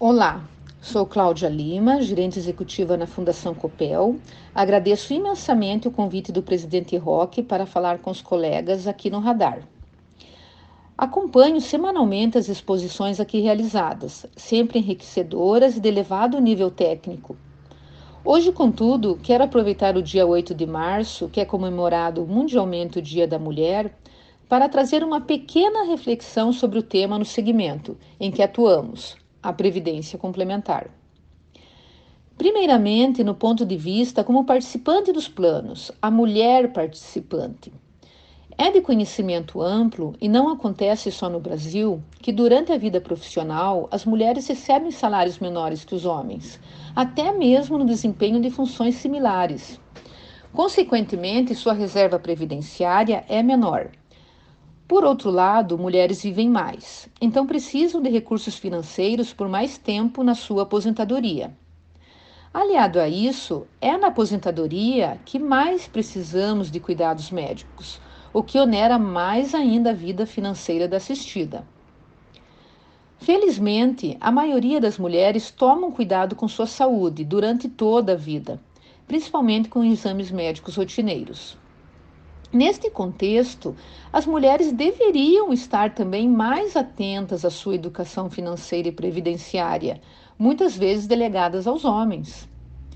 Olá, sou Cláudia Lima, gerente executiva na Fundação Copel. Agradeço imensamente o convite do presidente Roque para falar com os colegas aqui no Radar. Acompanho semanalmente as exposições aqui realizadas, sempre enriquecedoras e de elevado nível técnico. Hoje, contudo, quero aproveitar o dia 8 de março, que é comemorado mundialmente o Dia da Mulher, para trazer uma pequena reflexão sobre o tema no segmento em que atuamos, a Previdência Complementar. Primeiramente, no ponto de vista como participante dos planos, a mulher participante. É de conhecimento amplo, e não acontece só no Brasil, que durante a vida profissional as mulheres recebem salários menores que os homens, até mesmo no desempenho de funções similares. Consequentemente, sua reserva previdenciária é menor. Por outro lado, mulheres vivem mais, então precisam de recursos financeiros por mais tempo na sua aposentadoria. Aliado a isso, é na aposentadoria que mais precisamos de cuidados médicos, o que onera mais ainda a vida financeira da assistida. Felizmente, a maioria das mulheres tomam cuidado com sua saúde durante toda a vida, principalmente com exames médicos rotineiros. Neste contexto, as mulheres deveriam estar também mais atentas à sua educação financeira e previdenciária, muitas vezes delegadas aos homens.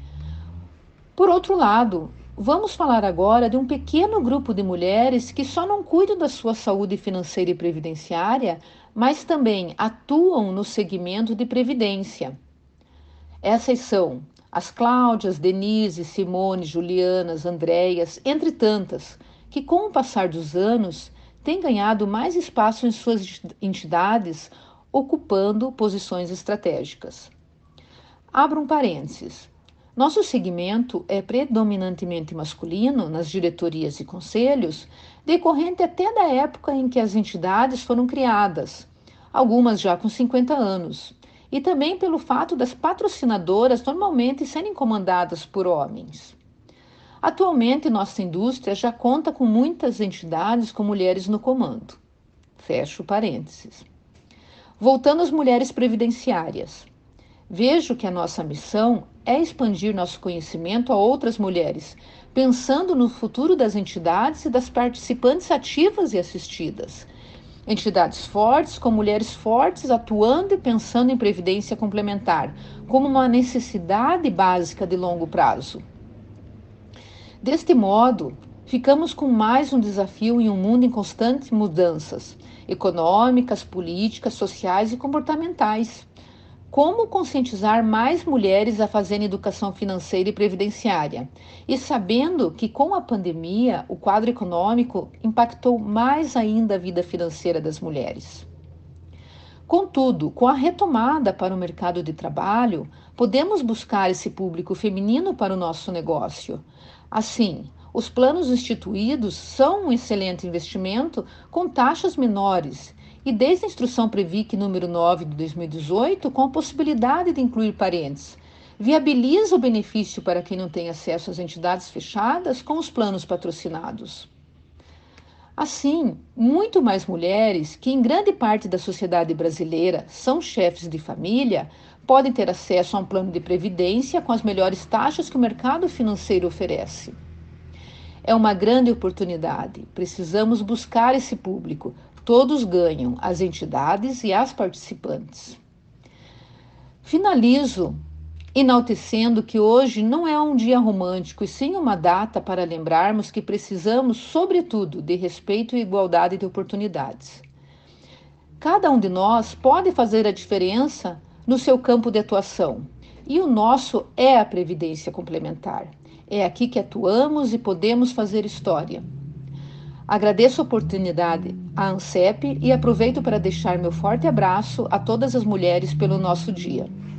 Por outro lado, vamos falar agora de um pequeno grupo de mulheres que só não cuidam da sua saúde financeira e previdenciária, mas também atuam no segmento de previdência. Essas são as Cláudias, Denise, Simone, Julianas, Andréias, entre tantas, que com o passar dos anos têm ganhado mais espaço em suas entidades, ocupando posições estratégicas. Abro um parênteses. Nosso segmento é predominantemente masculino nas diretorias e conselhos, decorrente até da época em que as entidades foram criadas, algumas já com 50 anos, e também pelo fato das patrocinadoras normalmente serem comandadas por homens. Atualmente, nossa indústria já conta com muitas entidades com mulheres no comando. Fecho parênteses. Voltando às mulheres previdenciárias. Vejo que a nossa missão é expandir nosso conhecimento a outras mulheres, pensando no futuro das entidades e das participantes ativas e assistidas. Entidades fortes com mulheres fortes atuando e pensando em previdência complementar, como uma necessidade básica de longo prazo. Deste modo, ficamos com mais um desafio em um mundo em constantes mudanças, econômicas, políticas, sociais e comportamentais. Como conscientizar mais mulheres a fazerem educação financeira e previdenciária? E sabendo que com a pandemia, o quadro econômico impactou mais ainda a vida financeira das mulheres. Contudo, com a retomada para o mercado de trabalho, podemos buscar esse público feminino para o nosso negócio. Assim, os planos instituídos são um excelente investimento com taxas menores e desde a Instrução Previc número 9 de 2018, com a possibilidade de incluir parentes, viabiliza o benefício para quem não tem acesso às entidades fechadas com os planos patrocinados. Assim, muito mais mulheres, que em grande parte da sociedade brasileira são chefes de família, podem ter acesso a um plano de previdência com as melhores taxas que o mercado financeiro oferece. É uma grande oportunidade. Precisamos buscar esse público. Todos ganham, as entidades e as participantes. Finalizo enaltecendo que hoje não é um dia romântico, e sim uma data para lembrarmos que precisamos, sobretudo, de respeito e igualdade de oportunidades. Cada um de nós pode fazer a diferença no seu campo de atuação, e o nosso é a previdência complementar. É aqui que atuamos e podemos fazer história. Agradeço a oportunidade à ANCEP e aproveito para deixar meu forte abraço a todas as mulheres pelo nosso dia.